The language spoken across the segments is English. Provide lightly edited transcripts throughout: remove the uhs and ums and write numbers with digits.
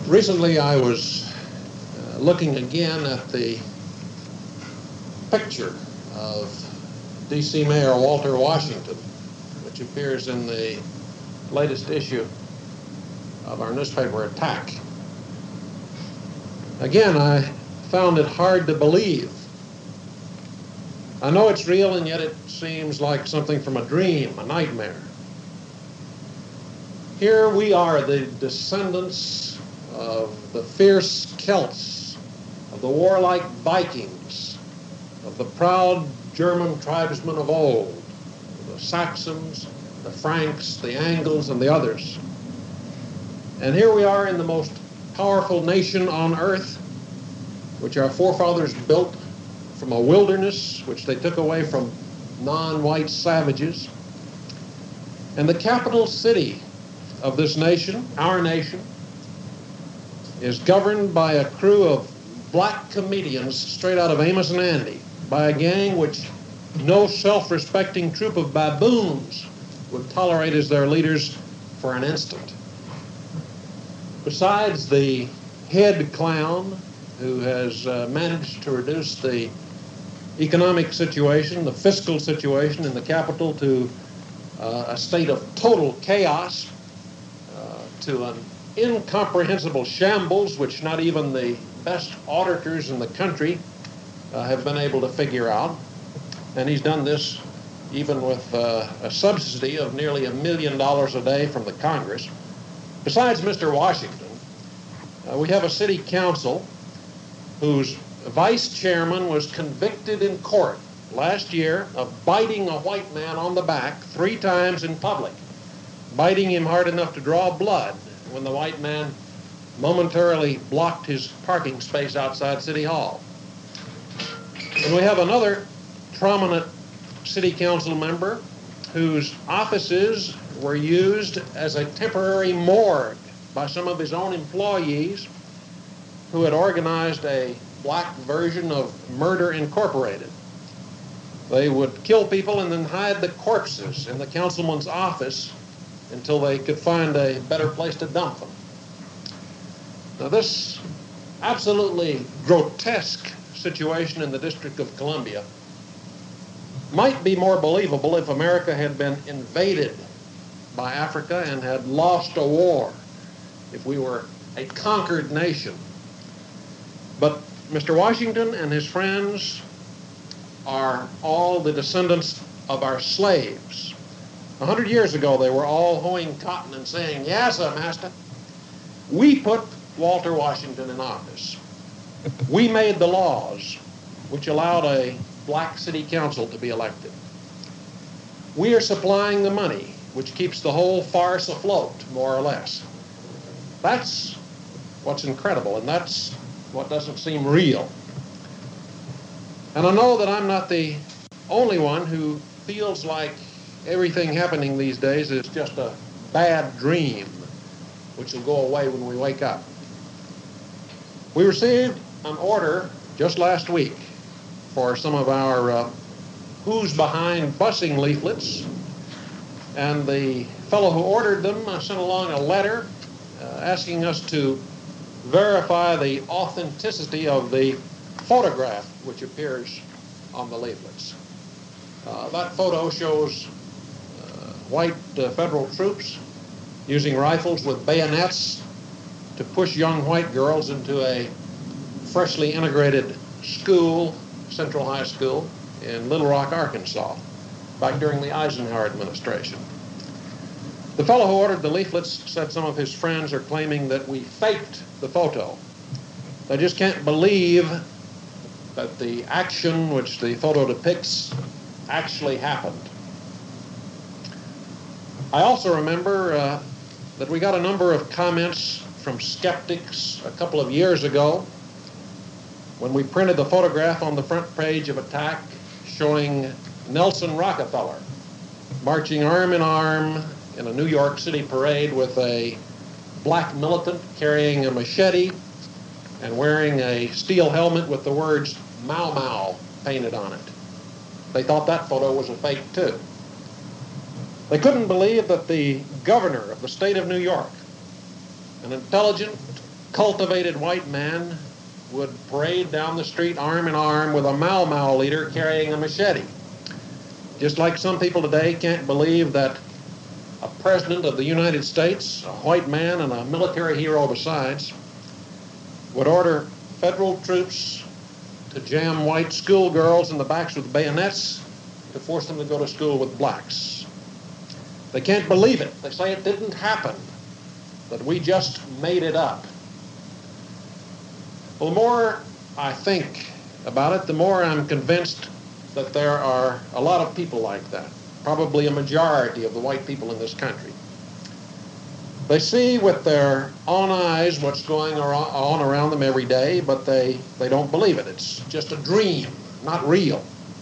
Recently, I was looking again at the picture of D.C. Mayor Walter Washington, which appears in the latest issue of our newspaper, Attack. Again, I found it hard to believe. I know it's real, and yet it seems like something from a dream, a nightmare. Here we are, the descendants of the fierce Celts, of the warlike Vikings, of the proud German tribesmen of old, the Saxons, the Franks, the Angles, and the others. And here we are in the most powerful nation on earth, which our forefathers built from a wilderness which they took away from non-white savages. And the capital city of this nation, our nation, is governed by a crew of black comedians straight out of Amos and Andy, by a gang which no self-respecting troop of baboons would tolerate as their leaders for an instant. Besides the head clown who has managed to reduce the economic situation, the fiscal situation in the capital to a state of total chaos, to an incomprehensible shambles which not even the best auditors in the country have been able to figure out. And he's done this even with a subsidy of nearly $1 million a day from the Congress. Besides Mr. Washington, we have a city council whose vice chairman was convicted in court last year of biting a white man on the back 3 times in public, biting him hard enough to draw blood when the white man momentarily blocked his parking space outside City Hall. And we have another prominent city council member whose offices were used as a temporary morgue by some of his own employees who had organized a black version of Murder Incorporated. They would kill people and then hide the corpses in the councilman's office until they could find a better place to dump them. Now, this absolutely grotesque situation in the District of Columbia might be more believable if America had been invaded by Africa and had lost a war, if we were a conquered nation. But Mr. Washington and his friends are all the descendants of our slaves. 100 years ago, they were all hoeing cotton and saying, "Yes, sir, master. We put Walter Washington in office. We made the laws which allowed a black city council to be elected. We are supplying the money which keeps the whole farce afloat, more or less." That's what's incredible, and that's what doesn't seem real. And I know that I'm not the only one who feels like everything happening these days is just a bad dream, which will go away when we wake up. We received an order just last week for some of our Who's Behind busing leaflets, and the fellow who ordered them sent along a letter asking us to verify the authenticity of the photograph which appears on the leaflets. That photo shows white federal troops using rifles with bayonets to push young white girls into a freshly integrated school, Central High School, in Little Rock, Arkansas, back during the Eisenhower administration. The fellow who ordered the leaflets said some of his friends are claiming that we faked the photo. They just can't believe that the action which the photo depicts actually happened. I also remember that we got a number of comments from skeptics a couple of years ago when we printed the photograph on the front page of Attack showing Nelson Rockefeller marching arm in arm in a New York City parade with a black militant carrying a machete and wearing a steel helmet with the words "Mau Mau" painted on it. They thought that photo was a fake too. They couldn't believe that the governor of the state of New York, an intelligent, cultivated white man would parade down the street arm in arm with a Mau Mau leader carrying a machete. Just like some people today can't believe that a president of the United States, a white man and a military hero besides, would order federal troops to jam white schoolgirls in the backs with bayonets to force them to go to school with blacks. They can't believe it. They say it didn't happen, that we just made it up. Well, the more I think about it, the more I'm convinced that there are a lot of people like that, probably a majority of the white people in this country. They see with their own eyes what's going on around them every day, but they don't believe it. It's just a dream, not real.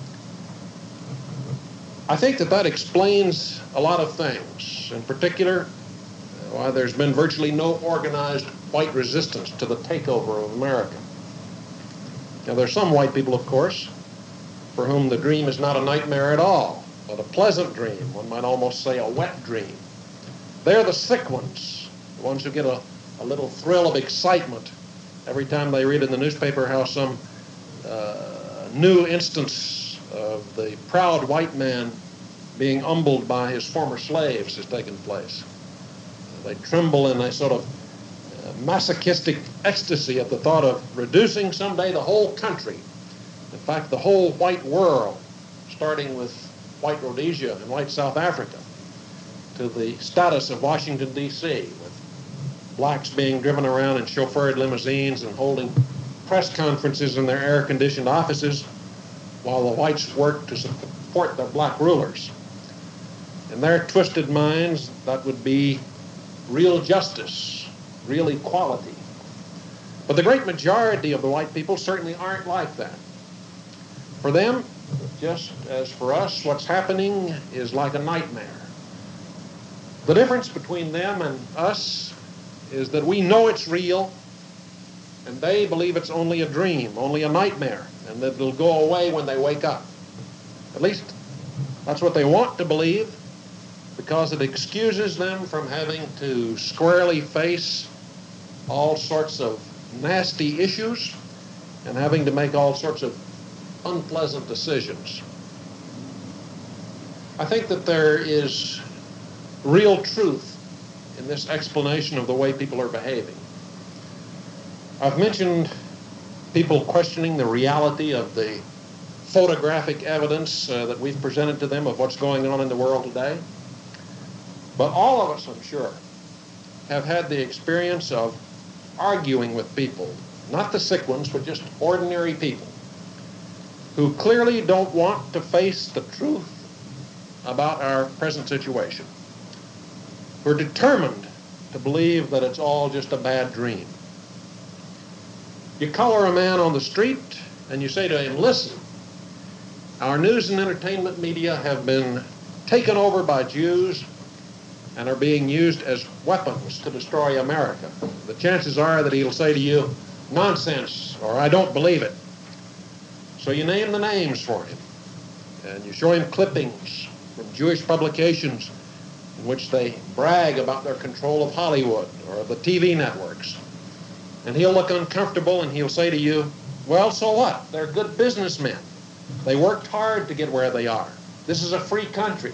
I think that explains a lot of things. In particular, why there's been virtually no organized white resistance to the takeover of America. Now, there's some white people, of course, for whom the dream is not a nightmare at all, but a pleasant dream. One might almost say a wet dream. They're the sick ones, the ones who get a little thrill of excitement every time they read in the newspaper how some new instance of the proud white man being humbled by his former slaves has taken place. They tremble in a sort of masochistic ecstasy at the thought of reducing someday the whole country, in fact the whole white world, starting with white Rhodesia and white South Africa, to the status of Washington, D.C., with blacks being driven around in chauffeured limousines and holding press conferences in their air-conditioned offices while the whites work to support their black rulers. In their twisted minds, that would be real justice, real equality. But the great majority of the white people certainly aren't like that. For them, just as for us, what's happening is like a nightmare. The difference between them and us is that we know it's real, and they believe it's only a dream, only a nightmare, and that it'll go away when they wake up. At least that's what they want to believe, because it excuses them from having to squarely face all sorts of nasty issues and having to make all sorts of unpleasant decisions. I think that there is real truth in this explanation of the way people are behaving. I've mentioned people questioning the reality of the photographic evidence that we've presented to them of what's going on in the world today. But all of us, I'm sure, have had the experience of arguing with people, not the sick ones, but just ordinary people, who clearly don't want to face the truth about our present situation. We're determined to believe that it's all just a bad dream. You collar a man on the street and you say to him, listen, our news and entertainment media have been taken over by Jews and are being used as weapons to destroy America. The chances are that he'll say to you, nonsense, or I don't believe it. So you name the names for him, and you show him clippings from Jewish publications in which they brag about their control of Hollywood or the TV networks. And he'll look uncomfortable and he'll say to you, well, so what? They're good businessmen. They worked hard to get where they are. This is a free country.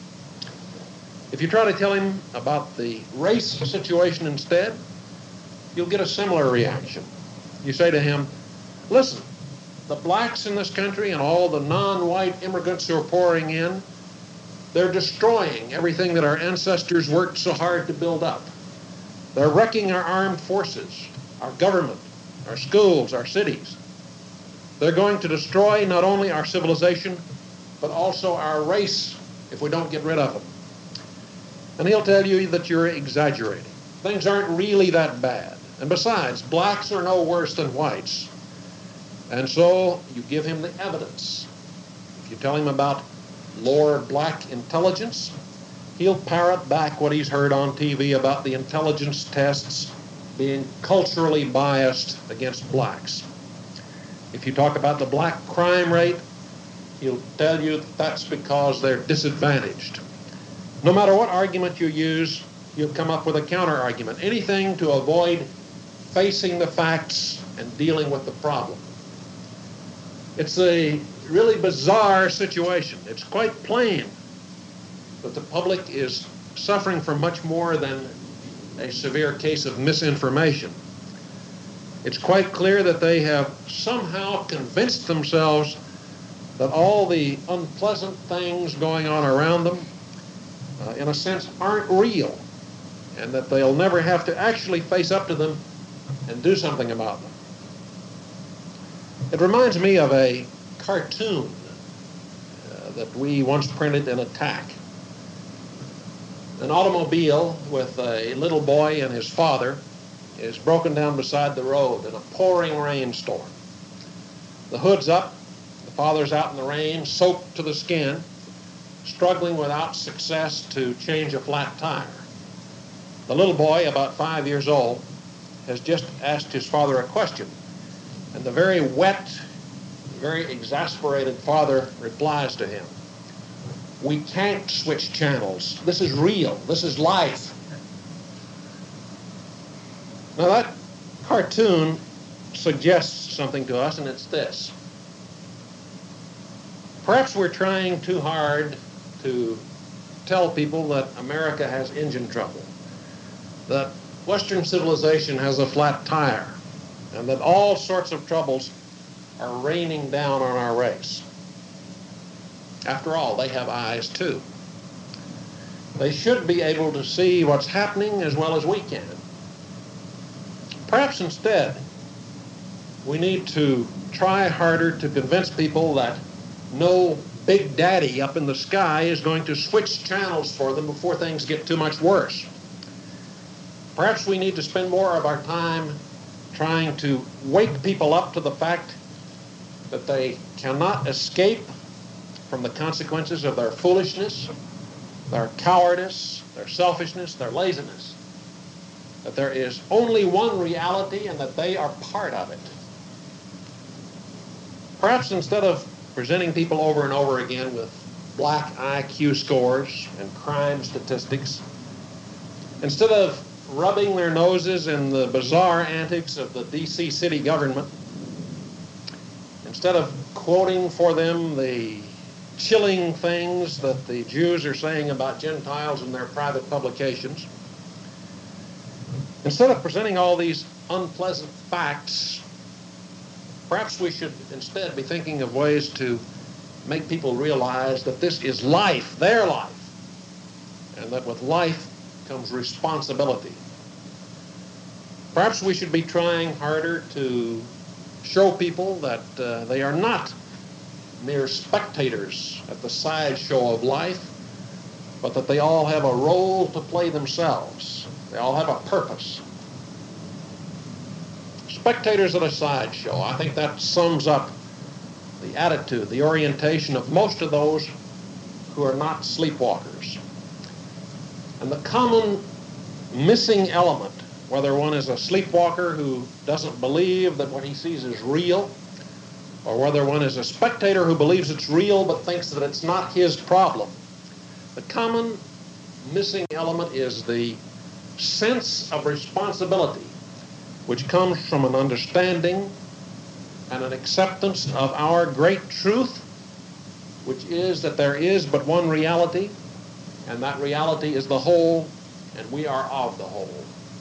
If you try to tell him about the race situation instead, you'll get a similar reaction. You say to him, listen, the blacks in this country and all the non-white immigrants who are pouring in, they're destroying everything that our ancestors worked so hard to build up. They're wrecking our armed forces, our government, our schools, our cities. They're going to destroy not only our civilization, but also our race if we don't get rid of them. And he'll tell you that you're exaggerating. Things aren't really that bad. And besides, blacks are no worse than whites. And so you give him the evidence. If you tell him about lower black intelligence, he'll parrot back what he's heard on TV about the intelligence tests being culturally biased against blacks. If you talk about the black crime rate, he'll tell you that that's because they're disadvantaged. No matter what argument you use, you'll come up with a counter-argument. Anything to avoid facing the facts and dealing with the problem. It's a really bizarre situation. It's quite plain that the public is suffering from much more than a severe case of misinformation. It's quite clear that they have somehow convinced themselves that all the unpleasant things going on around them, in a sense, aren't real, and that they'll never have to actually face up to them and do something about them. It reminds me of a cartoon that we once printed in Attack. An automobile with a little boy and his father is broken down beside the road in a pouring rainstorm. The hood's up, the father's out in the rain, soaked to the skin, struggling without success to change a flat tire. The little boy, about 5 years old, has just asked his father a question, and the very wet, very exasperated father replies to him, "We can't switch channels. This is real. This is life." Now that cartoon suggests something to us, and it's this. Perhaps we're trying too hard to tell people that America has engine trouble, that Western civilization has a flat tire, and that all sorts of troubles are raining down on our race. After all, they have eyes too. They should be able to see what's happening as well as we can. Perhaps instead, we need to try harder to convince people that no big daddy up in the sky is going to switch channels for them before things get too much worse. Perhaps we need to spend more of our time trying to wake people up to the fact that they cannot escape from the consequences of their foolishness, their cowardice, their selfishness, their laziness. That there is only one reality and that they are part of it. Perhaps instead of presenting people over and over again with black IQ scores and crime statistics, instead of rubbing their noses in the bizarre antics of the D.C. city government, instead of quoting for them the chilling things that the Jews are saying about Gentiles in their private publications, instead of presenting all these unpleasant facts, perhaps we should instead be thinking of ways to make people realize that this is life, their life, and that with life comes responsibility. Perhaps we should be trying harder to show people that they are not mere spectators at the sideshow of life, but that they all have a role to play themselves. They all have a purpose. Spectators at a sideshow. I think that sums up the attitude, the orientation of most of those who are not sleepwalkers. And the common missing element, whether one is a sleepwalker who doesn't believe that what he sees is real, or whether one is a spectator who believes it's real but thinks that it's not his problem, the common missing element is the sense of responsibility, which comes from an understanding and an acceptance of our great truth, which is that there is but one reality, and that reality is the whole, and we are of the whole.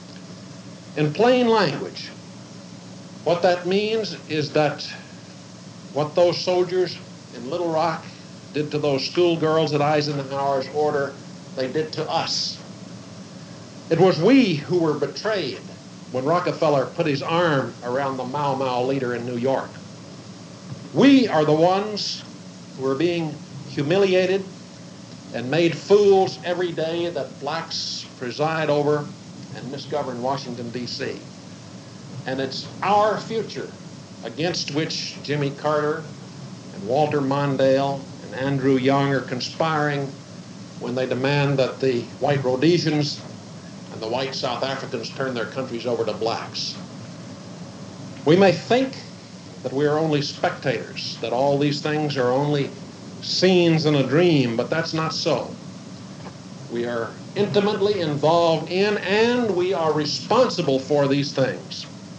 In plain language, what that means is that what those soldiers in Little Rock did to those schoolgirls at Eisenhower's order, they did to us. It was we who were betrayed when Rockefeller put his arm around the Mau Mau leader in New York. We are the ones who are being humiliated and made fools every day that blacks preside over and misgovern Washington, D.C. And it's our future against which Jimmy Carter and Walter Mondale and Andrew Young are conspiring when they demand that the white Rhodesians and the white South Africans turn their countries over to blacks. We may think that we are only spectators, that all these things are only scenes in a dream, but that's not so. We are intimately involved in and we are responsible for these things.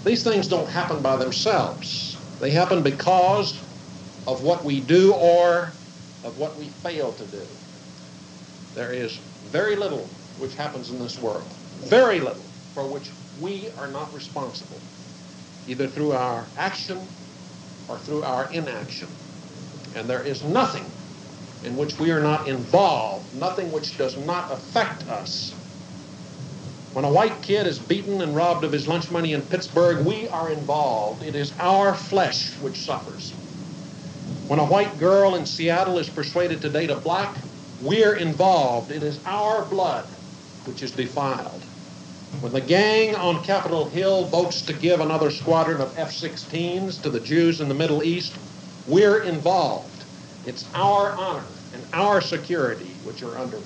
These things don't happen by themselves. They happen because of what we do or of what we fail to do. There is very little which happens in this world, very little, for which we are not responsible, either through our action or through our inaction. And there is nothing in which we are not involved, nothing which does not affect us. When a white kid is beaten and robbed of his lunch money in Pittsburgh, we are involved. It is our flesh which suffers. When a white girl in Seattle is persuaded to date a black, we're involved. It is our blood which is defiled. When the gang on Capitol Hill votes to give another squadron of F-16s to the Jews in the Middle East, we're involved. It's our honor and our security which are undermined.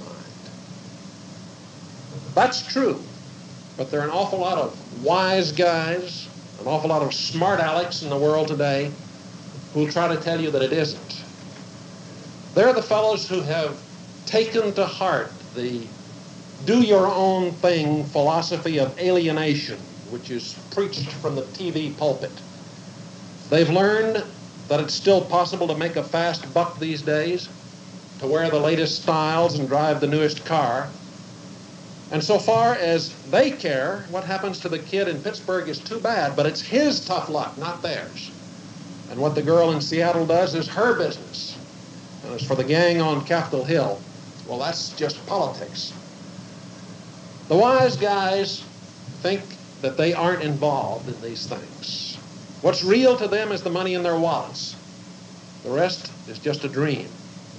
That's true, but there are an awful lot of wise guys, an awful lot of smart alecks in the world today who'll try to tell you that it isn't. They're the fellows who have taken to heart the do-your-own-thing philosophy of alienation, which is preached from the TV pulpit. They've learned that it's still possible to make a fast buck these days, to wear the latest styles and drive the newest car. And so far as they care, what happens to the kid in Pittsburgh is too bad, but it's his tough luck, not theirs. And what the girl in Seattle does is her business. And as for the gang on Capitol Hill, well, that's just politics. The wise guys think that they aren't involved in these things. What's real to them is the money in their wallets. The rest is just a dream.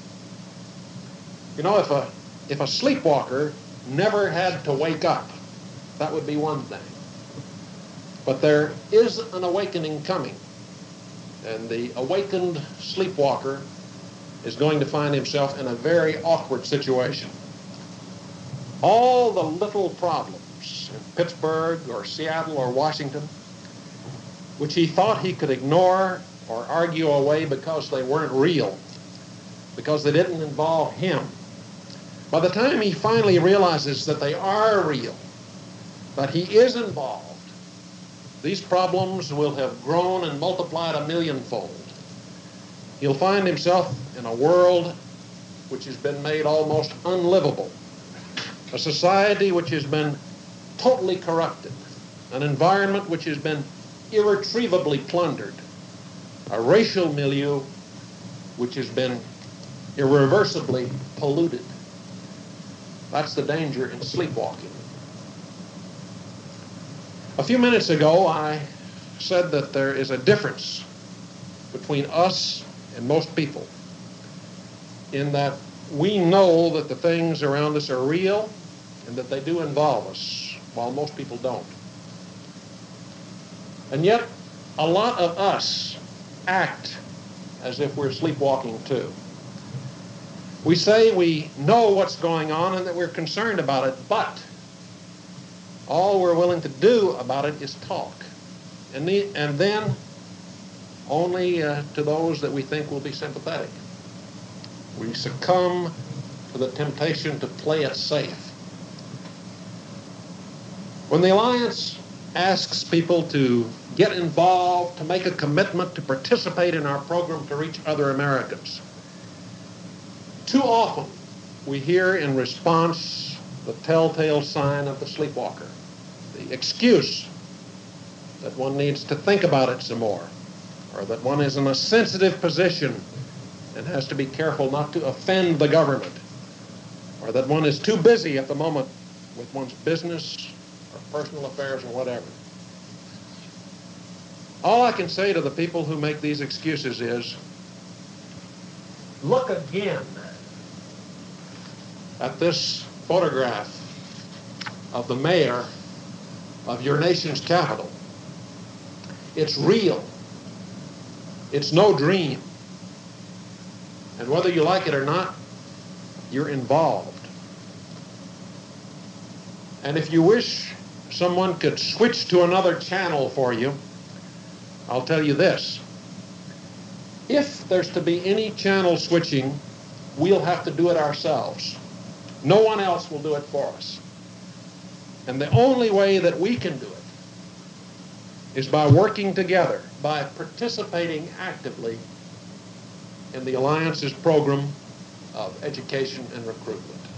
You know, if a sleepwalker never had to wake up, that would be one thing. But there is an awakening coming, and the awakened sleepwalker is going to find himself in a very awkward situation. All the little problems in Pittsburgh or Seattle or Washington, which he thought he could ignore or argue away because they weren't real, because they didn't involve him, by the time he finally realizes that they are real, that he is involved, these problems will have grown and multiplied a millionfold. He'll find himself in a world which has been made almost unlivable, a society which has been totally corrupted, an environment which has been irretrievably plundered, a racial milieu which has been irreversibly polluted. That's the danger in sleepwalking. A few minutes ago, I said that there is a difference between us and most people in that we know that the things around us are real and that they do involve us, while most people don't. And yet, a lot of us act as if we're sleepwalking too. We say we know what's going on and that we're concerned about it, but all we're willing to do about it is talk. And then only to those that we think will be sympathetic. We succumb to the temptation to play it safe. When the Alliance asks people to get involved, to make a commitment, to participate in our program to reach other Americans, too often we hear in response the telltale sign of the sleepwalker, the excuse that one needs to think about it some more, or that one is in a sensitive position and has to be careful not to offend the government, or that one is too busy at the moment with one's business or personal affairs or whatever. All I can say to the people who make these excuses is, look again at this photograph of the mayor of your nation's capital. It's real. It's no dream. And whether you like it or not, you're involved. And if you wish someone could switch to another channel for you, I'll tell you this. If there's to be any channel switching, we'll have to do it ourselves. No one else will do it for us. And the only way that we can do it is by working together, by participating actively in the Alliance's program of education and recruitment.